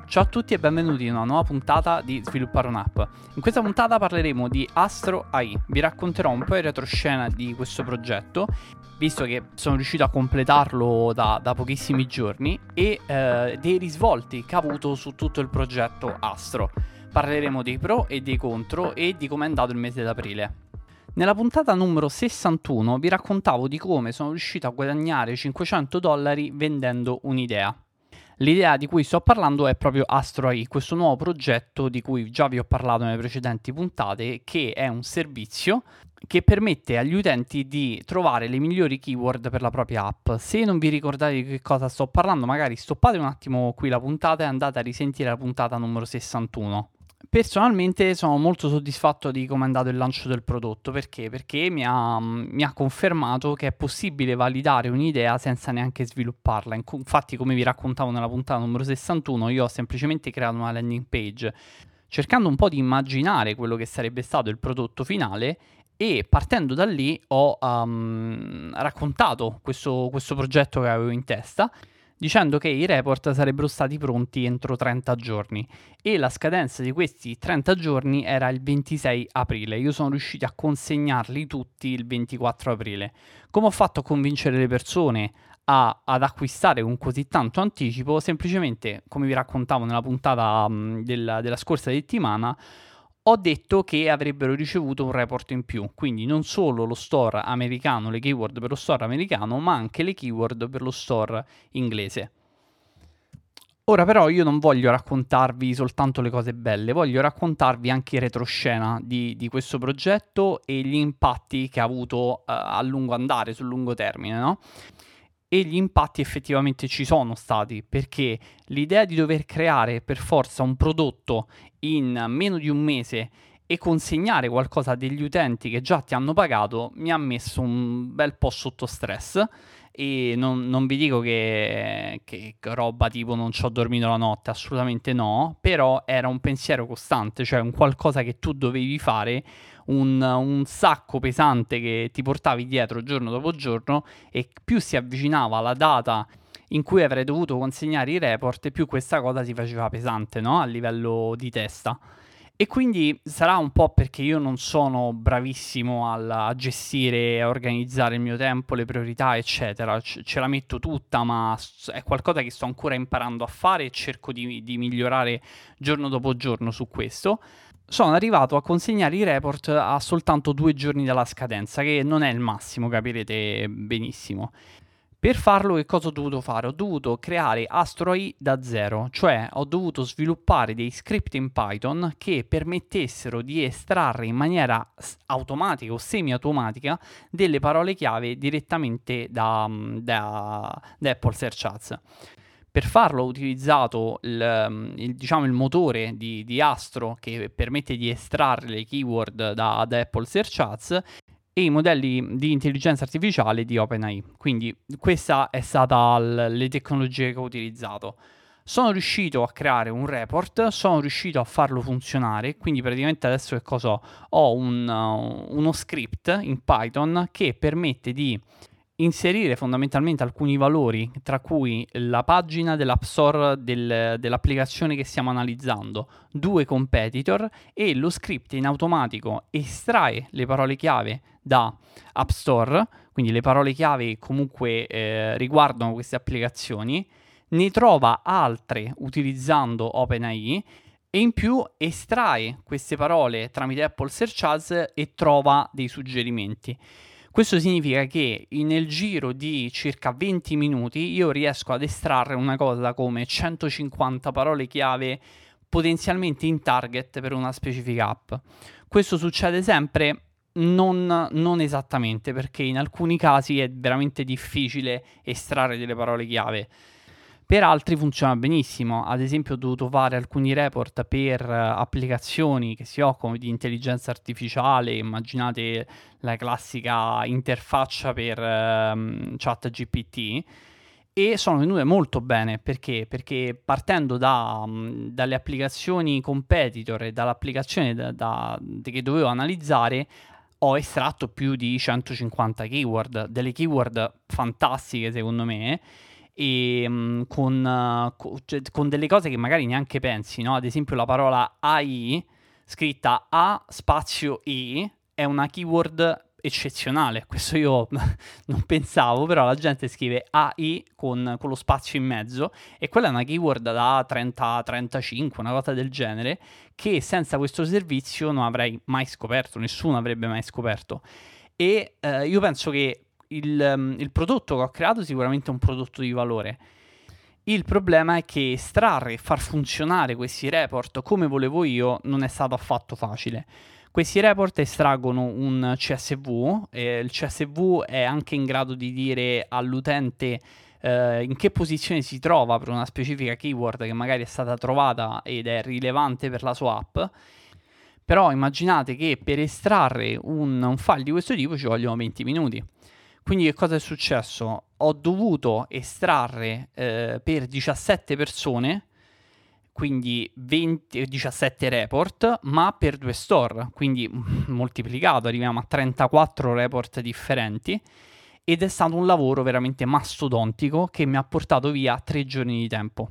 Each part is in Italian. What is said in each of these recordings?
Ciao a tutti e benvenuti in una nuova puntata di Sviluppare un'app. In questa puntata parleremo di Astro AI. Vi racconterò un po' in retroscena di questo progetto, visto che sono riuscito a completarlo da pochissimi giorni, e dei risvolti che ha avuto su tutto il progetto Astro. Parleremo dei pro e dei contro e di come è andato il mese d'aprile. Nella puntata numero 61 vi raccontavo di come sono riuscito a guadagnare $500 vendendo un'idea. L'idea di cui sto parlando è proprio Astro AI, questo nuovo progetto di cui già vi ho parlato nelle precedenti puntate, che è un servizio che permette agli utenti di trovare le migliori keyword per la propria app. Se non vi ricordate di che cosa sto parlando, magari stoppate un attimo qui la puntata e andate a risentire la puntata numero 61. Personalmente sono molto soddisfatto di come è andato il lancio del prodotto. Perché? Perché mi ha confermato che è possibile validare un'idea senza neanche svilupparla. Infatti, come vi raccontavo nella puntata numero 61, io ho semplicemente creato una landing page cercando un po' di immaginare quello che sarebbe stato il prodotto finale, e partendo da lì ho raccontato questo progetto che avevo in testa, dicendo che i report sarebbero stati pronti entro 30 giorni e la scadenza di questi 30 giorni era il 26 aprile. Io sono riuscito a consegnarli tutti il 24 aprile. Come ho fatto a convincere le persone ad acquistare con così tanto anticipo? Semplicemente, come vi raccontavo nella puntata della scorsa settimana, ho detto che avrebbero ricevuto un report in più, quindi non solo lo store americano, le keyword per lo store americano, ma anche le keyword per lo store inglese. Ora però io non voglio raccontarvi soltanto le cose belle, voglio raccontarvi anche in retroscena di questo progetto e gli impatti che ha avuto a lungo andare, sul lungo termine, no? E gli impatti effettivamente ci sono stati, perché l'idea di dover creare per forza un prodotto in meno di un mese e consegnare qualcosa a degli utenti che già ti hanno pagato mi ha messo un bel po' sotto stress. E non vi dico che roba tipo non ci ho dormito la notte, assolutamente no, però era un pensiero costante, cioè un qualcosa che tu dovevi fare, un sacco pesante che ti portavi dietro giorno dopo giorno, e più si avvicinava la data in cui avrei dovuto consegnare i report, più questa cosa si faceva pesante, no? A livello di testa. E quindi sarà un po' perché io non sono bravissimo a gestire e a organizzare il mio tempo, le priorità, eccetera. Ce la metto tutta, ma è qualcosa che sto ancora imparando a fare e cerco di migliorare giorno dopo giorno su questo. Sono arrivato a consegnare i report a soltanto 2 giorni dalla scadenza, che non è il massimo, capirete benissimo. Per farlo, che cosa ho dovuto fare? Ho dovuto creare Astro AI da zero, cioè ho dovuto sviluppare dei script in Python che permettessero di estrarre in maniera automatica o semi-automatica delle parole chiave direttamente da Apple Search Ads. Per farlo ho utilizzato il motore di Astro, che permette di estrarre le keyword da Apple Search Ads, e i modelli di intelligenza artificiale di OpenAI. Quindi questa è stata le tecnologie che ho utilizzato. Sono riuscito a creare un report, sono riuscito a farlo funzionare, quindi praticamente adesso che cosa ho? Ho uno script in Python che permette di inserire fondamentalmente alcuni valori, tra cui la pagina dell'App Store dell'applicazione che stiamo analizzando, 2 competitor, e lo script in automatico estrae le parole chiave da App Store, quindi le parole chiave che comunque riguardano queste applicazioni, ne trova altre utilizzando OpenAI, e in più estrae queste parole tramite Apple Search Ads e trova dei suggerimenti. Questo significa che nel giro di circa 20 minuti io riesco ad estrarre una cosa come 150 parole chiave potenzialmente in target per una specifica app. Questo succede sempre? Non esattamente, perché in alcuni casi è veramente difficile estrarre delle parole chiave. Per altri funziona benissimo. Ad esempio, ho dovuto fare alcuni report per applicazioni che si occupano di intelligenza artificiale. Immaginate la classica interfaccia per ChatGPT, e sono venute molto bene. Perché? Perché partendo dalle applicazioni competitor e dall'applicazione che dovevo analizzare, ho estratto più di 150 keyword, delle keyword fantastiche secondo me, e con delle cose che magari neanche pensi, no? Ad esempio la parola AI, scritta A spazio I, è una keyword eccezionale. Questo io non pensavo, però la gente scrive AI con lo spazio in mezzo e quella è una keyword da 30-35, una cosa del genere, che senza questo servizio non avrei mai scoperto, nessuno avrebbe mai scoperto. E io penso che il prodotto che ho creato sicuramente è un prodotto di valore. Il problema è che estrarre e far funzionare questi report come volevo io non è stato affatto facile. Questi report estraggono un CSV e il CSV è anche in grado di dire all'utente in che posizione si trova per una specifica keyword che magari è stata trovata ed è rilevante per la sua app. Però immaginate che per estrarre un file di questo tipo ci vogliono 20 minuti. Quindi che cosa è successo? Ho dovuto estrarre per 17 persone, quindi 17 report, ma per 2 store, quindi moltiplicato, arriviamo a 34 report differenti, ed è stato un lavoro veramente mastodontico che mi ha portato via 3 giorni di tempo.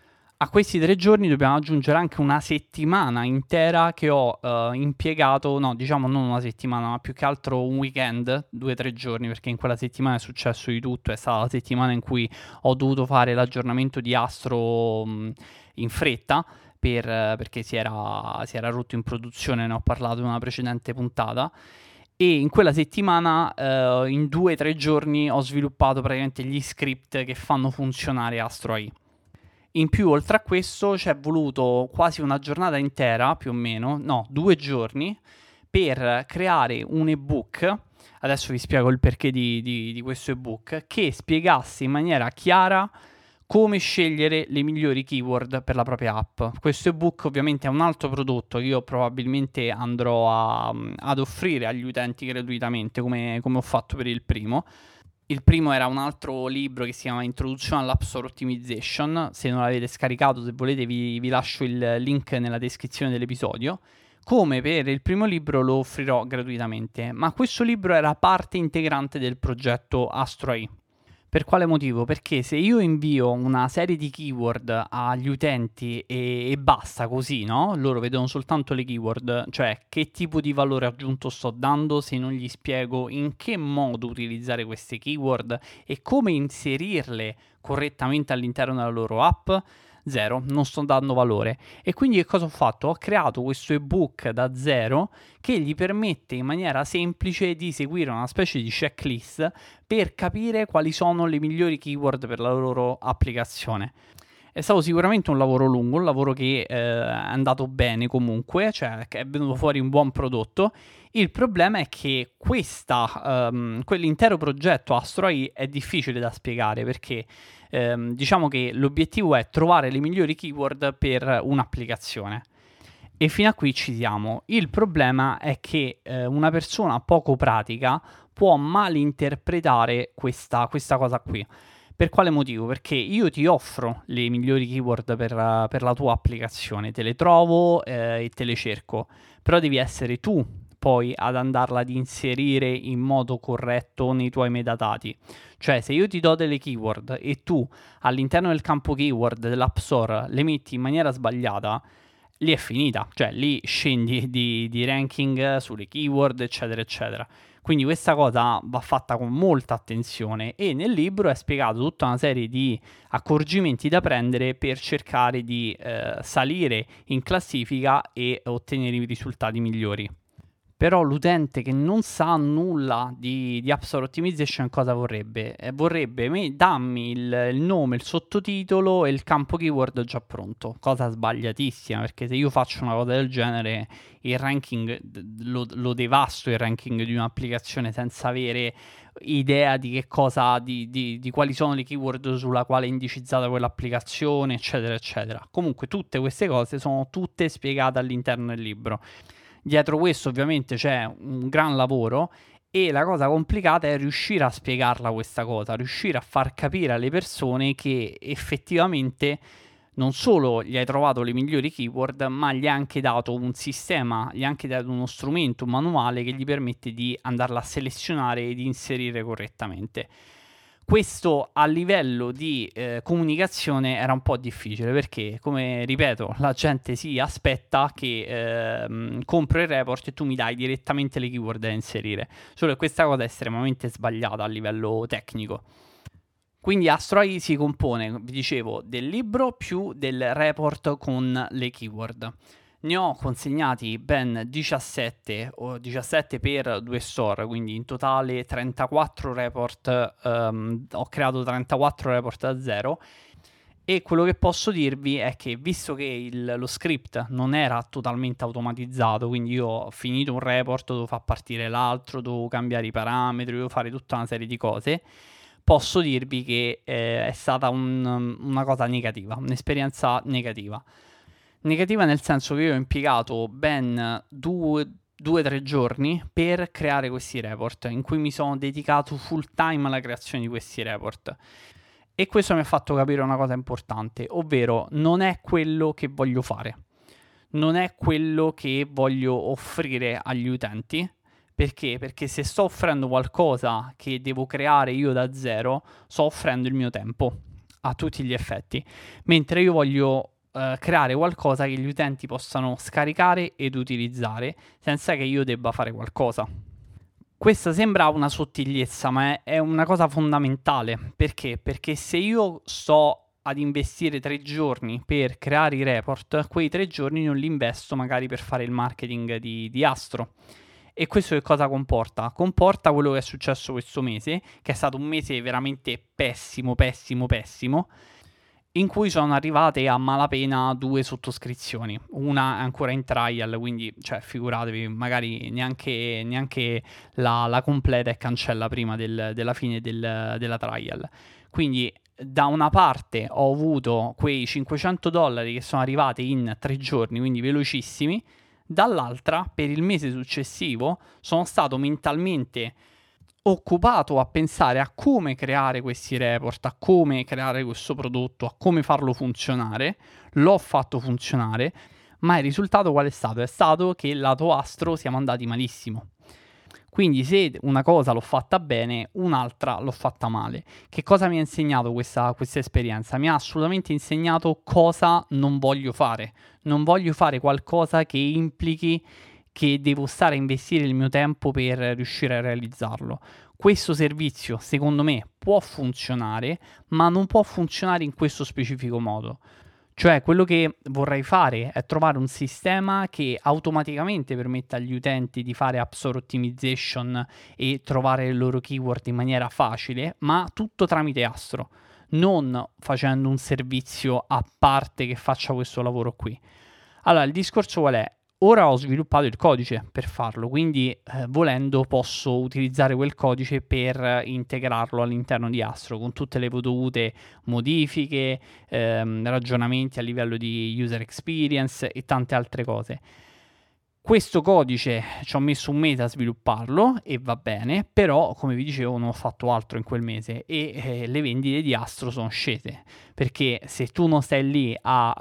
A questi 3 giorni dobbiamo aggiungere anche una settimana intera che ho impiegato, no, diciamo non una settimana, ma più che altro un weekend, 2-3 giorni, perché in quella settimana è successo di tutto. È stata la settimana in cui ho dovuto fare l'aggiornamento di Astro in fretta, perché si era rotto in produzione, ne ho parlato in una precedente puntata. E in quella settimana, in 2-3 giorni, ho sviluppato praticamente gli script che fanno funzionare Astro AI. In più, oltre a questo, ci è voluto quasi una giornata intera, più o meno, no, 2 giorni, per creare un ebook. Adesso vi spiego il perché di questo ebook, che spiegasse in maniera chiara come scegliere le migliori keyword per la propria app. Questo ebook ovviamente è un altro prodotto che io probabilmente andrò ad offrire agli utenti gratuitamente, come ho fatto per il primo. Il primo era un altro libro che si chiama Introduzione all'App Store Optimization. Se non l'avete scaricato, se volete vi lascio il link nella descrizione dell'episodio. Come per il primo libro lo offrirò gratuitamente, ma questo libro era parte integrante del progetto Astro AI. Per quale motivo? Perché se io invio una serie di keyword agli utenti e basta così, no? Loro vedono soltanto le keyword, cioè che tipo di valore aggiunto sto dando se non gli spiego in che modo utilizzare queste keyword e come inserirle correttamente all'interno della loro app. Zero, non sto dando valore. E quindi che cosa ho fatto? Ho creato questo ebook da zero che gli permette in maniera semplice di seguire una specie di checklist per capire quali sono le migliori keyword per la loro applicazione. È stato sicuramente un lavoro lungo, un lavoro che è andato bene comunque, cioè che è venuto fuori un buon prodotto. Il problema è che quell'intero progetto Astro AI è difficile da spiegare perché diciamo che l'obiettivo è trovare le migliori keyword per un'applicazione. E fino a qui ci siamo. Il problema è che una persona poco pratica può malinterpretare questa cosa qui. Per quale motivo? Perché io ti offro le migliori keyword per la tua applicazione, te le trovo e te le cerco, però devi essere tu poi ad andarla ad inserire in modo corretto nei tuoi metadati. Cioè, se io ti do delle keyword e tu all'interno del campo keyword dell'App Store le metti in maniera sbagliata, lì è finita, cioè lì scendi di ranking sulle keyword, eccetera, eccetera. Quindi questa cosa va fatta con molta attenzione e nel libro è spiegato tutta una serie di accorgimenti da prendere per cercare di salire in classifica e ottenere i risultati migliori. Però l'utente che non sa nulla di App Store Optimization cosa vorrebbe? Vorrebbe dammi il nome, il sottotitolo e il campo keyword già pronto. Cosa sbagliatissima, perché se io faccio una cosa del genere, il ranking lo devasto il ranking di un'applicazione senza avere idea di che cosa, di quali sono le keyword sulla quale è indicizzata quell'applicazione, eccetera, eccetera. Comunque tutte queste cose sono tutte spiegate all'interno del libro. Dietro questo ovviamente c'è un gran lavoro e la cosa complicata è riuscire a spiegarla questa cosa, riuscire a far capire alle persone che effettivamente non solo gli hai trovato le migliori keyword, ma gli hai anche dato un sistema, gli hai anche dato uno strumento, un manuale che gli permette di andarla a selezionare e di inserire correttamente. Questo a livello di comunicazione era un po' difficile perché, come ripeto, la gente si aspetta che compro il report e tu mi dai direttamente le keyword da inserire. Solo che questa cosa è estremamente sbagliata a livello tecnico. Quindi Astro AI si compone, vi dicevo, del libro più del report con le keyword. Ne ho consegnati ben 17, o 17 per 2 store, quindi in totale 34 report, ho creato 34 report da zero. E quello che posso dirvi è che, visto che lo script non era totalmente automatizzato, quindi io ho finito un report, dovevo far partire l'altro, dovevo cambiare i parametri, dovevo fare tutta una serie di cose, posso dirvi che è stata una cosa negativa, un'esperienza negativa. Negativa nel senso che io ho impiegato ben 2-3 giorni per creare questi report, in cui mi sono dedicato full time alla creazione di questi report. E questo mi ha fatto capire una cosa importante, ovvero non è quello che voglio fare, non è quello che voglio offrire agli utenti. Perché? Perché se sto offrendo qualcosa che devo creare io da zero, sto offrendo il mio tempo a tutti gli effetti, mentre io voglio creare qualcosa che gli utenti possano scaricare ed utilizzare senza che io debba fare qualcosa. Questa sembra una sottigliezza, ma è una cosa fondamentale. Perché? Perché se io sto ad investire 3 giorni per creare i report, quei 3 giorni non li investo magari per fare il marketing di Astro. E questo che cosa comporta? Comporta quello che è successo questo mese, che è stato un mese veramente pessimo, in cui sono arrivate a malapena 2 sottoscrizioni. Una è ancora in trial, quindi cioè, figuratevi, magari neanche la completa e cancella prima della fine della trial. Quindi da una parte ho avuto quei $500 che sono arrivati in 3 giorni, quindi velocissimi, dall'altra per il mese successivo sono stato mentalmente occupato a pensare a come creare questi report, a come creare questo prodotto, a come farlo funzionare. L'ho fatto funzionare, ma il risultato qual è stato? È stato che il lato Astro siamo andati malissimo. Quindi se una cosa l'ho fatta bene, un'altra l'ho fatta male. Che cosa mi ha insegnato questa esperienza? Mi ha assolutamente insegnato cosa non voglio fare. Non voglio fare qualcosa che implichi che devo stare a investire il mio tempo per riuscire a realizzarlo. Questo servizio, secondo me, può funzionare, ma non può funzionare in questo specifico modo. Cioè, quello che vorrei fare è trovare un sistema che automaticamente permetta agli utenti di fare App Store Optimization e trovare le loro keyword in maniera facile, ma tutto tramite Astro, non facendo un servizio a parte che faccia questo lavoro qui. Allora, il discorso qual è? Ora ho sviluppato il codice per farlo, quindi volendo posso utilizzare quel codice per integrarlo all'interno di Astro con tutte le dovute modifiche, ragionamenti a livello di user experience e tante altre cose. Questo codice ci ho messo un mese a svilupparlo e va bene, però come vi dicevo non ho fatto altro in quel mese e le vendite di Astro sono scese, perché se tu non stai lì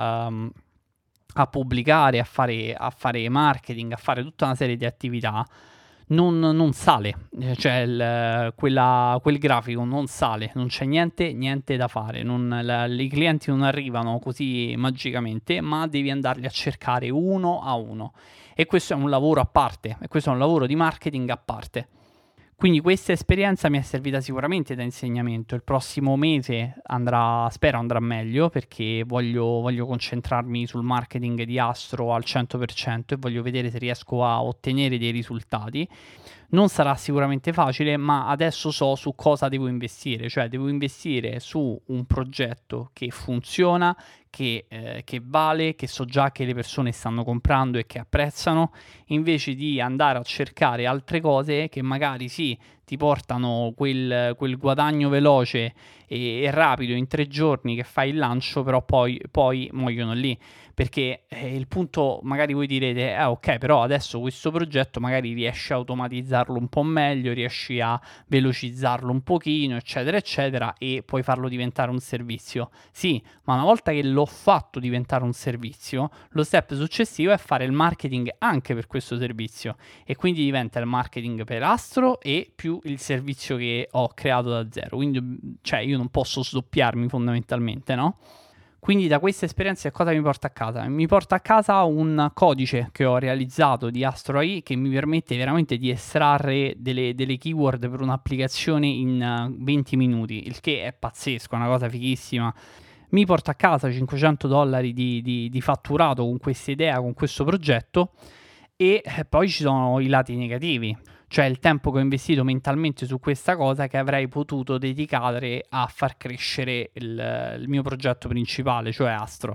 a pubblicare, a fare marketing, a fare tutta una serie di attività, non sale, cioè quel grafico non sale, non c'è niente da fare, i clienti non arrivano così magicamente, ma devi andarli a cercare uno a uno e questo è un lavoro a parte, e questo è un lavoro di marketing a parte. Quindi questa esperienza mi è servita sicuramente da insegnamento. Il prossimo mese spero andrà meglio perché voglio concentrarmi sul marketing di Astro al 100% e voglio vedere se riesco a ottenere dei risultati. Non sarà sicuramente facile, ma adesso so su cosa devo investire, cioè devo investire su un progetto che funziona, che vale, che so già che le persone stanno comprando e che apprezzano, invece di andare a cercare altre cose che magari sì, ti portano quel guadagno veloce e rapido in 3 giorni che fai il lancio, però poi muoiono lì. Perché il punto, magari voi direte, ok, però adesso questo progetto magari riesci a automatizzarlo un po' meglio, riesci a velocizzarlo un pochino, eccetera, eccetera, e puoi farlo diventare un servizio. Sì, ma una volta che l'ho fatto diventare un servizio, lo step successivo è fare il marketing anche per questo servizio. E quindi diventa il marketing per Astro e più più il servizio che ho creato da zero. Quindi, cioè, io non posso sdoppiarmi fondamentalmente, no? Quindi da questa esperienza cosa mi porta a casa? Mi porta a casa un codice che ho realizzato di Astro AI che mi permette veramente di estrarre delle keyword per un'applicazione in 20 minuti, il che è pazzesco, è una cosa fighissima. Mi porta a casa $500 di fatturato con questa idea, con questo progetto, e poi ci sono i lati negativi. Cioè il tempo che ho investito mentalmente su questa cosa che avrei potuto dedicare a far crescere il mio progetto principale, cioè Astro.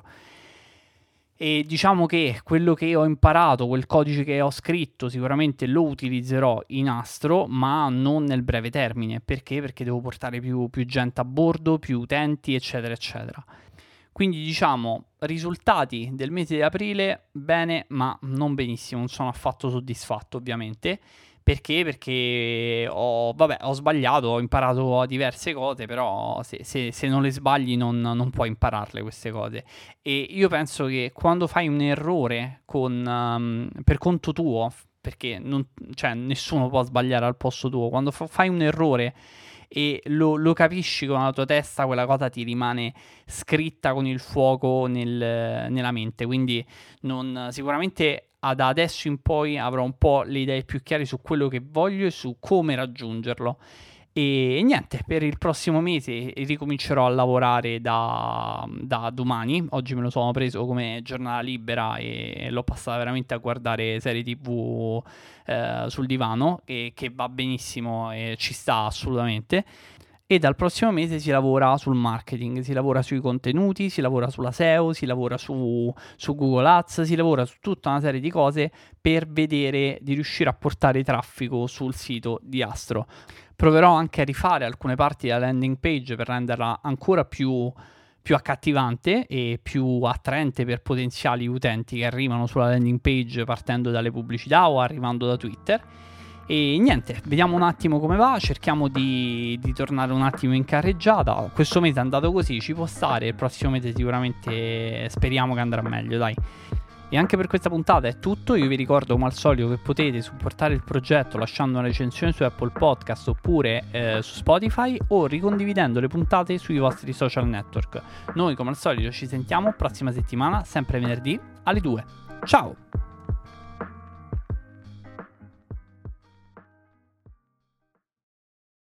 E diciamo che quello che ho imparato, quel codice che ho scritto, sicuramente lo utilizzerò in Astro, ma non nel breve termine. Perché? Perché devo portare più gente a bordo, più utenti, eccetera, eccetera. Quindi diciamo, risultati del mese di aprile, bene, ma non benissimo, non sono affatto soddisfatto ovviamente. Perché? Perché ho sbagliato, ho imparato diverse cose, però se non le sbagli non puoi impararle queste cose. E io penso che quando fai un errore per conto tuo, perché cioè, nessuno può sbagliare al posto tuo, quando fai un errore e lo capisci con la tua testa, quella cosa ti rimane scritta con il fuoco nella mente. Quindi sicuramente da adesso in poi avrò un po' le idee più chiare su quello che voglio e su come raggiungerlo. E niente, per il prossimo mese ricomincerò a lavorare da domani. Oggi me lo sono preso come giornata libera e l'ho passata veramente a guardare serie TV sul divano, che va benissimo e ci sta assolutamente. E dal prossimo mese si lavora sul marketing, si lavora sui contenuti, si lavora sulla SEO, si lavora su Google Ads, si lavora su tutta una serie di cose per vedere di riuscire a portare traffico sul sito di Astro. Proverò anche a rifare alcune parti della landing page per renderla ancora più accattivante e più attraente per potenziali utenti che arrivano sulla landing page partendo dalle pubblicità o arrivando da Twitter. E niente, vediamo un attimo come va, cerchiamo di tornare un attimo in carreggiata. Questo mese è andato così, ci può stare, il prossimo mese sicuramente speriamo che andrà meglio, dai. E anche per questa puntata è tutto. Io vi ricordo come al solito che potete supportare il progetto lasciando una recensione su Apple Podcast oppure su Spotify o ricondividendo le puntate sui vostri social network. Noi come al solito ci sentiamo prossima settimana, sempre venerdì alle 2. Ciao!